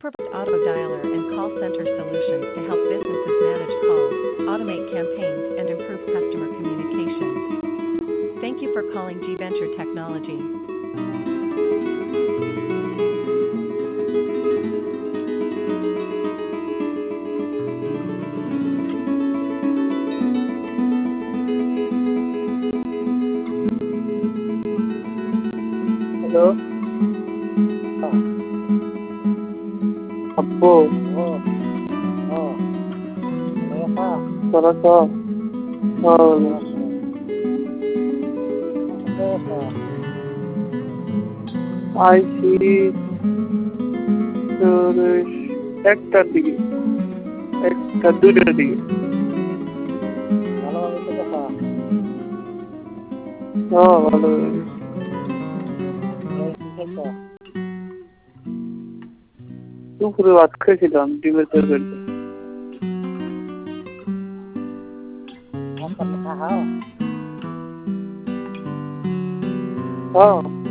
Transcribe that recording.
provides auto dialer and call center solutions to help businesses manage calls, automate campaigns, and improve customer communication. Thank you for calling G Venture Technology. Hello? అబ్బో త్వరగా আইসি তোর একটার দিকে, একটা দুইটার দিকে। হ্যাঁ ভালো। দুপুরে ভাত খেয়েছিলাম, ডিমের তরকারি। হ্যাঁ